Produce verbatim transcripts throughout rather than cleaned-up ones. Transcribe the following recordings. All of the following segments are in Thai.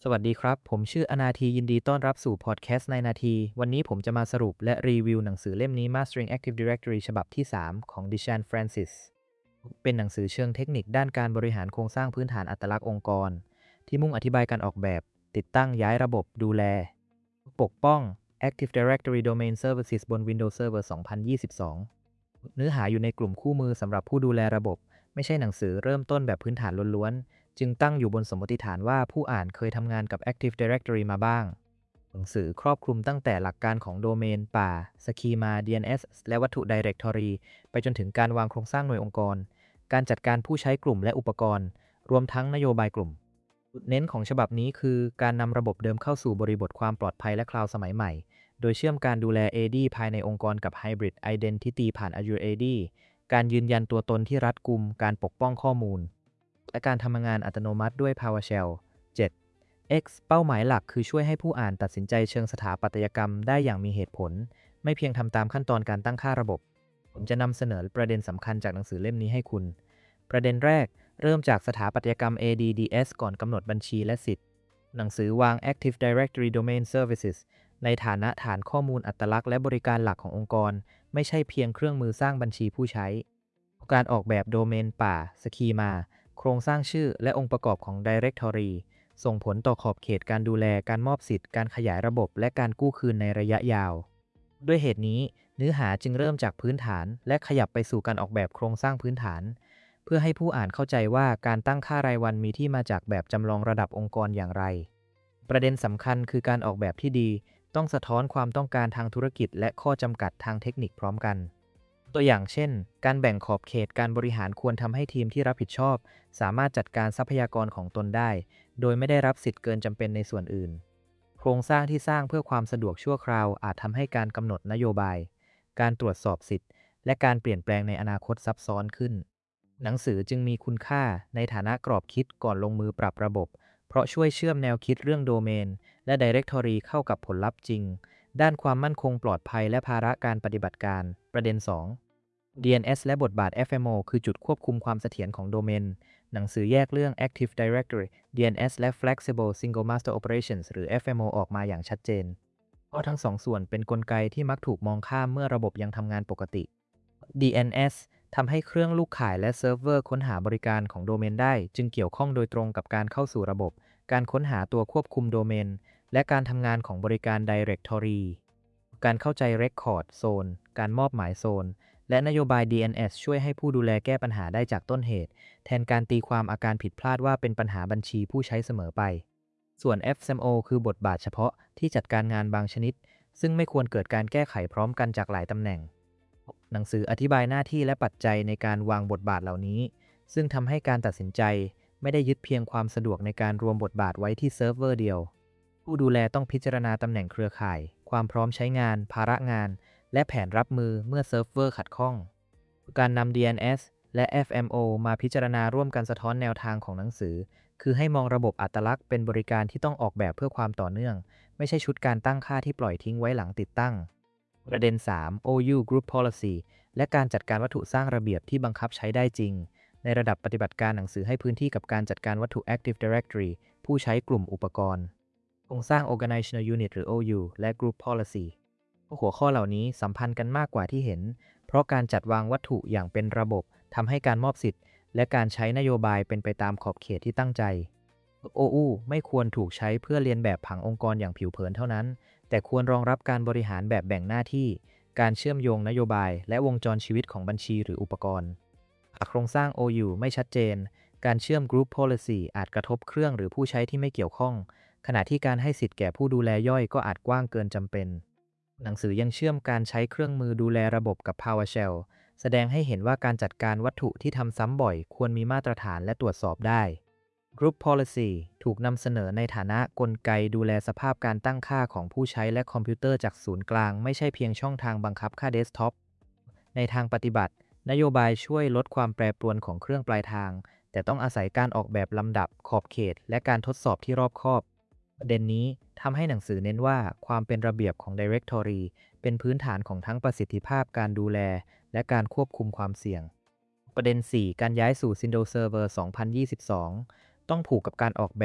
สวัสดีครับ ผมชื่ออนาทียินดีต้อนรับสู่พอดแคสต์ในนาที วันนี้ผมจะมาสรุปและรีวิวหนังสือเล่มนี้ Mastering Active Directory ฉบับที่ สาม ของดิชันฟรานซิสเป็นหนังสือเชิงเทคนิคด้านการบริหารโครงสร้างพื้นฐานอัตลักษณ์องค์กร ที่มุ่งอธิบายการออกแบบ ติดตั้งย้ายระบบดูแล ปกป้อง Active Directory Domain Services บน Windows Server สองพันยี่สิบสอง เนื้อหาอยู่ในกลุ่มคู่มือสำหรับผู้ดูแลระบบ ไม่ใช่หนังสือเริ่มต้นแบบพื้นฐานล้วนๆ จึงตั้งอยู่บนสมมติฐานว่าผู้อ่านเคยทำงานกับ Active Directory มาบ้าง หนังสือครอบคลุมตั้งแต่หลักการของโดเมน ป่า สคีมา ดี เอ็น เอส และวัตถุ Directory ไปจนถึงการวางโครงสร้างหน่วยองค์กร การจัดการผู้ใช้กลุ่มและอุปกรณ์ รวมทั้งนโยบายกลุ่ม จุดเน้นของฉบับนี้คือการนำระบบเดิมเข้าสู่บริบทความปลอดภัยและคลาวด์สมัยใหม่ โดยเชื่อมการดูแล เอ ดี ภายในองค์กรกับ Hybrid Identity ผ่าน Azure เอ ดี การยืนยันตัวตนที่รัดกุม การปกป้องข้อมูล และการทำงานอัตโนมัติด้วย PowerShell เจ็ด X เป้าหมายหลักคือช่วยให้ผู้อ่านตัดสินใจเชิงสถาปัตยกรรมได้อย่างมีเหตุผล ไม่เพียงทำตามขั้นตอนการตั้งค่าระบบ ผมจะนำเสนอประเด็นสำคัญจากหนังสือเล่มนี้ให้คุณ ประเด็นแรกเริ่มจากสถาปัตยกรรม เอ ดี ดี เอส ก่อนกำหนดบัญชีและสิทธิ์ หนังสือวาง Active Directory Domain Services ในฐานะฐานข้อมูลอัตลักษณ์และบริการหลักขององค์กร ไม่ใช่เพียงเครื่องมือสร้างบัญชีผู้ใช้ การออกแบบโดเมนป่า สคีมา โครงสร้างชื่อและองค์ประกอบของ Directory ส่งผลต่อขอบเขตการดูแล การมอบสิทธิ์ การขยายระบบ และการกู้คืนในระยะยาว ด้วยเหตุนี้ เนื้อหาจึงเริ่มจากพื้นฐาน และขยับไปสู่การออกแบบโครงสร้างพื้นฐาน เพื่อให้ผู้อ่านเข้าใจว่าการตั้งค่ารายวันมีที่มาจากแบบจำลองระดับองค์กรอย่างไร ประเด็นสำคัญคือการออกแบบที่ดีต้องสะท้อนความต้องการทางธุรกิจและข้อจำกัดทางเทคนิคพร้อมกัน ตัวอย่างเช่น การแบ่งขอบเขตการบริหารควรทำให้ทีมที่รับผิดชอบสามารถจัดการทรัพยากรของตนได้ โดยไม่ได้รับสิทธิ์เกินจำเป็นในส่วนอื่น โครงสร้างที่สร้างเพื่อความสะดวกชั่วคราวอาจทำให้การกำหนดนโยบาย การตรวจสอบสิทธิ์ และการเปลี่ยนแปลงในอนาคตซับซ้อนขึ้น หนังสือจึงมีคุณค่าในฐานะกรอบคิดก่อนลงมือปรับระบบ เพราะช่วยเชื่อมแนวคิดเรื่องโดเมนและ Directory เข้ากับผลลัพธ์จริง ด้านความมั่นคงปลอดภัยและภาระการปฏิบัติการ ประเด็น สอง ดี เอ็น เอส และบทบาท เอฟ เอ็ม โอ คือจุดควบคุมความเสถียรของโดเมน หนังสือแยกเรื่อง Active Directory ดี เอ็น เอส และ Flexible Single Master Operations หรือ เอฟ เอ็ม โอ ออกมาอย่างชัดเจน เพราะทั้งสองส่วนเป็นกลไกที่มักถูกมองข้ามเมื่อระบบยังทำงานปกติ ดี เอ็น เอส ทำให้เครื่องลูกข่ายและเซิร์ฟเวอร์ค้นหาบริการของโดเมนได้ จึงเกี่ยวข้องโดยตรงกับการเข้าสู่ระบบ การค้นหาตัวควบคุมโดเมน และการทำงานของบริการ Directory การเข้าใจ Record Zone การมอบหมายโซน และนโยบาย ดี เอ็น เอส ช่วยให้ผู้ดูแลแก้ปัญหาได้จากต้นเหตุ แทนการตีความอาการผิดพลาดว่าเป็นปัญหาบัญชีผู้ใช้เสมอไป ส่วน เอฟ เอ็ม โอ คือบทบาทเฉพาะที่จัดการงานบางชนิด ซึ่งไม่ควรเกิดการแก้ไขพร้อมกันจากหลายตำแหน่ง หนังสืออธิบายหน้าที่และปัจจัยในการวางบทบาทเหล่านี้ ซึ่งทำให้การตัดสินใจไม่ได้ยึดเพียงความสะดวกในการรวมบทบาทไว้ที่เซิร์ฟเวอร์เดียว ผู้ดูแลต้องพิจารณาตำแหน่งเครือข่าย ความพร้อมใช้งาน ภาระงาน และแผนรับมือเมื่อเซิร์ฟเวอร์ขัดข้อง การนำ ดี เอ็น เอส และ เอฟ เอ็ม โอ มาพิจารณาร่วมกันสะท้อนแนวทางของหนังสือ คือให้มองระบบอัตลักษณ์เป็นบริการที่ต้องออกแบบเพื่อความต่อเนื่อง ไม่ใช่ชุดการตั้งค่าที่ปล่อยทิ้งไว้หลังติดตั้ง ประเด็น สาม โอ ยู Group Policy และการจัดการวัตถุสร้างระเบียบที่บังคับใช้ได้จริง ในระดับปฏิบัติการหนังสือให้พื้นที่กับการจัดการวัตถุ Active Directory ผู้ใช้กลุ่มอุปกรณ์โครงสร้าง Organizational Unit หรือ โอ ยู และ Group Policy หัวข้อเหล่านี้สัมพันธ์กันมากกว่าที่เห็น เพราะการจัดวางวัตถุอย่างเป็นระบบทำให้การมอบสิทธิ์และการใช้นโยบายเป็นไปตามขอบเขตที่ตั้งใจ โอ ยู ไม่ควรถูกใช้เพื่อเลียนแบบผังองค์กรอย่างผิวเผินเท่านั้น แต่ควรรองรับการบริหารแบบแบ่งหน้าที่ การเชื่อมโยงนโยบายและวงจรชีวิตของบัญชีหรืออุปกรณ์หากโครงสร้าง โอ ยู ไม่ชัดเจน การเชื่อม Group Policy อาจกระทบเครื่องหรือผู้ใช้ที่ไม่เกี่ยวข้อง ขณะที่การให้สิทธิ์แก่ผู้ดูแลย่อยก็อาจกว้างเกินจำเป็น หนังสือยังเชื่อมการใช้เครื่องมือดูแลระบบกับ PowerShell แสดงให้เห็นว่าการจัดการวัตถุที่ทำซ้ำบ่อยควรมีมาตรฐานและตรวจสอบได้ Group Policy ถูกนำเสนอในฐานะกลไกดูแลสภาพการตั้งค่าของผู้ใช้และคอมพิวเตอร์จากศูนย์กลางไม่ใช่เพียงช่องทางบังคับค่าเดสก์ท็อป ในทางปฏิบัติ นโยบายช่วยลดความแปรปรวนของเครื่องปลายทาง แต่ต้องอาศัยการออกแบบลำดับขอบเขตและการทดสอบที่รอบคอบ ประเด็นนี้ทำให้หนังสือเน้นว่าความเป็นระเบียบของ Directory เป็นพื้นฐานของทั้งประสิทธิภาพการดูแลและการควบคุมความเสี่ยง ประเด็น สี่ การย้ายสู่ Windows Server สองพันยี่สิบสอง ต้องผูกกับการออกแบบ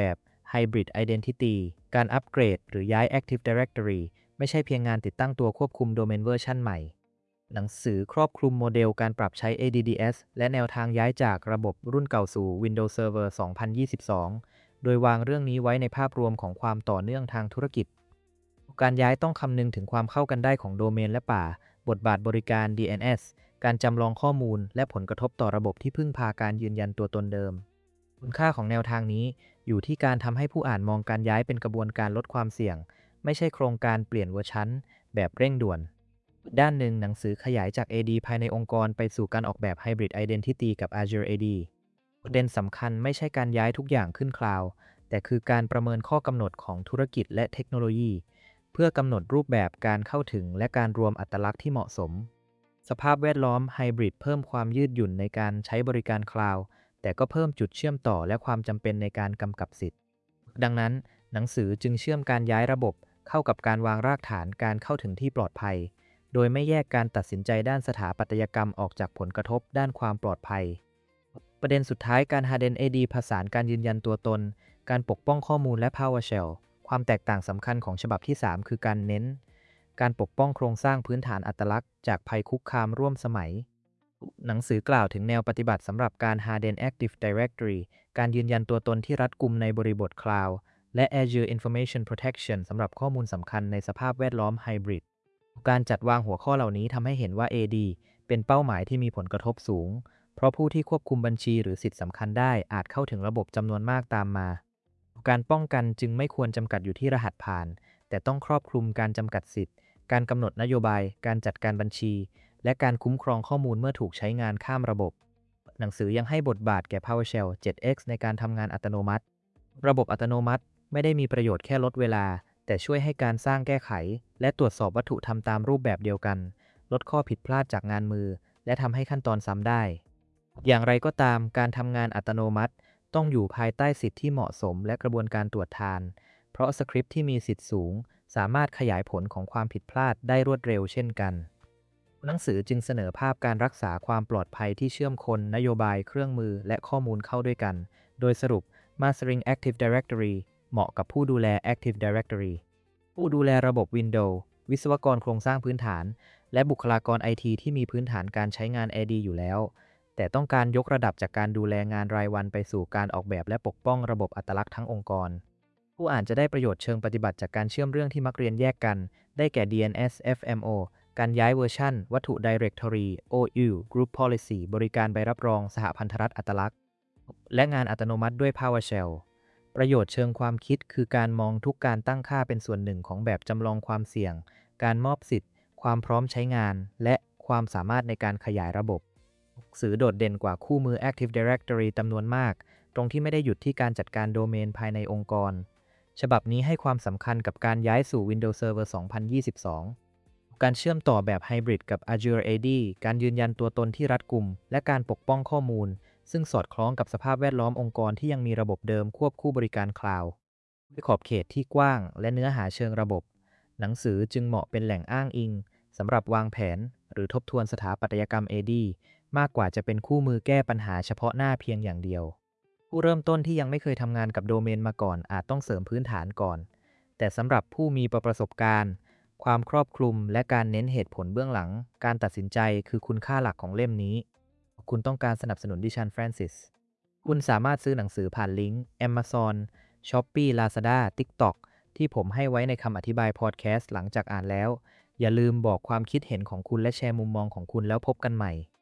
Hybrid Identity การอัปเกรดหรือย้าย Active Directory ไม่ใช่เพียงงานติดตั้งตัวควบคุมโดเมนเวอร์ชันใหม่หนังสือครอบคลุมโมเดลการปรับใช้ เอ ดี ดี เอส และแนวทางย้ายจากระบบรุ่นเก่าสู่ Windows Server สองพันยี่สิบสอง โดยวางเรื่องนี้ไว้ในภาพรวมของความต่อเนื่องทางธุรกิจการย้ายต้องคำนึงถึงความเข้ากันได้ของโดเมนและป่าบทบาทบริการ ดี เอ็น เอส การจำลองข้อมูลและผลกระทบต่อระบบที่พึ่งพาการยืนยันตัวตนเดิมคุณค่าของแนวทางนี้อยู่ที่การทำให้ผู้อ่านมองการย้ายเป็นกระบวนการลดความเสี่ยงไม่ใช่โครงการเปลี่ยนเวอร์ชันแบบเร่งด่วนด้านหนึ่งหนังสือขยายจาก เอ ดี ภายในองค์กรไปสู่การออกแบบ Hybrid Identity กับ Azure เอ ดี ประเด็นสำคัญไม่ใช่การย้ายทุกอย่างขึ้นคลาวด์แต่คือการประเมินข้อกำหนดของธุรกิจและเทคโนโลยีเพื่อกำหนดรูปแบบการเข้าถึงและการรวมอัตลักษณ์ที่เหมาะสมสภาพแวดล้อมไฮบริดเพิ่มความยืดหยุ่นในการใช้บริการคลาวด์แต่ก็เพิ่มจุดเชื่อมต่อและความจำเป็นในการกำกับสิทธิ์ดังนั้นหนังสือจึงเชื่อมการย้ายระบบเข้ากับการวางรากฐานการเข้าถึงที่ปลอดภัยโดยไม่แยกการตัดสินใจด้านสถาปัตยกรรมออกจากผลกระทบด้านความปลอดภัยประเด็นสุดท้ายการ Harden เอ ดี ผสานการยืนยันตัวตนการปกป้องข้อมูลและ PowerShell ความแตกต่างสำคัญของฉบับที่ สาม คือการเน้นการปกป้องโครงสร้างพื้นฐานอัตลักษณ์จากภัยคุกคามร่วมสมัยหนังสือกล่าวถึงแนวปฏิบัติสำหรับการ Harden Active Directory การยืนยันตัวตนที่รัดกุมในบริบทคลาวด์และ Azure Information Protection สำหรับข้อมูลสำคัญในสภาพแวดล้อมไฮบริดการจัดวางหัวข้อเหล่านี้ทำให้เห็นว่า เอ ดี เป็นเป้าหมายที่มีผลกระทบสูงเพราะผู้ที่ควบคุมบัญชีหรือสิทธิสำคัญได้อาจเข้าถึงระบบจำนวนมากตามมาการป้องกันจึงไม่ควรจำกัดอยู่ที่รหัสผ่านแต่ต้องครอบคลุมการจำกัดสิทธิ์การกำหนดนโยบายการจัดการบัญชีและการคุ้มครองข้อมูลเมื่อถูกใช้งานข้ามระบบหนังสือยังให้บทบาทแก่ PowerShell เซเว่น เอ็กซ์ ในการทำงานอัตโนมัติระบบอัตโนมัติไม่ได้มีประโยชน์แค่ลดเวลาแต่ช่วยให้การสร้างแก้ไขและตรวจสอบวัตถุทำตามรูปแบบเดียวกันลดข้อผิดพลาดจากงานมือและทำให้ขั้นตอนซ้ำได้อย่างไรก็ตามการทำงานอัตโนมัติต้องอยู่ภายใต้สิทธิ์ที่เหมาะสมและกระบวนการตรวจทานเพราะสคริปต์ที่มีสิทธิ์สูงสามารถขยายผลของความผิดพลาดได้รวดเร็วเช่นกันหนังสือจึงเสนอภาพการรักษาความปลอดภัยที่เชื่อมคนนโยบายเครื่องมือและข้อมูลเข้าด้วยกันโดยสรุป Mastering Active Directory เหมาะกับผู้ดูแล Active Directory ผู้ดูแลระบบ Windows วิศวกรโครงสร้างพื้นฐานและบุคลากร ไอ ที ที่มีพื้นฐานการใช้งาน เอ ดี อยู่แล้วแต่ต้องการยกระดับจากการดูแลงานรายวันไปสู่การออกแบบและปกป้องระบบอัตลักษณ์ทั้งองค์กรผู้อ่านจะได้ประโยชน์เชิงปฏิบัติจากการเชื่อมเรื่องที่มักเรียนแยกกันได้แก่ ดี เอ็น เอส เอฟ เอ็ม โอ การย้ายเวอร์ชันวัตถุ Directory โอ ยู Group Policy บริการใบรับรองสหพันธรัฐอัตลักษณ์และงานอัตโนมัติด้วย PowerShell ประโยชน์เชิงความคิดคือการมองทุกการตั้งค่าเป็นส่วนหนึ่งของแบบจำลองความเสี่ยงการมอบสิทธิ์ความพร้อมใช้งานและความสามารถในการขยายระบบหนังสือโดดเด่นกว่าคู่มือ Active Directory จำนวนมากตรงที่ไม่ได้หยุดที่การจัดการโดเมนภายในองค์กรฉบับนี้ให้ความสำคัญกับการย้ายสู่ Windows Server สองพันยี่สิบสองการเชื่อมต่อแบบไฮบริดกับ Azure เอ ดี การยืนยันตัวตนที่รัดกุมและการปกป้องข้อมูลซึ่งสอดคล้องกับสภาพแวดล้อมองค์กรที่ยังมีระบบเดิมควบคู่บริการคลาวด์ด้วยขอบเขตที่กว้างและเนื้อหาเชิงระบบหนังสือจึงเหมาะเป็นแหล่งอ้างอิงสำหรับวางแผนหรือทบทวนสถาปัตยกรรม เอ ดี มากกว่าจะเป็นคู่มือแก้ปัญหาเฉพาะหน้าเพียงอย่างเดียวผู้เริ่มต้นที่ยังไม่เคยทำงานกับโดเมนมาก่อนอาจต้องเสริมพื้นฐานก่อนแต่สำหรับผู้มีประสบการณ์ความครอบคลุมและการเน้นเหตุผลเบื้องหลังการตัดสินใจคือคุณค่าหลักของเล่มนี้คุณต้องการสนับสนุนดิฉัน Francis คุณสามารถซื้อหนังสือผ่านลิงก์ Amazon Shopee Lazada TikTok ที่ผมให้ไว้ในคำอธิบายพอดแคสต์หลังจากอ่านแล้วอย่าลืมบอกความคิดเห็นของคุณและแชร์มุมมองของคุณแล้วพบกันใหม่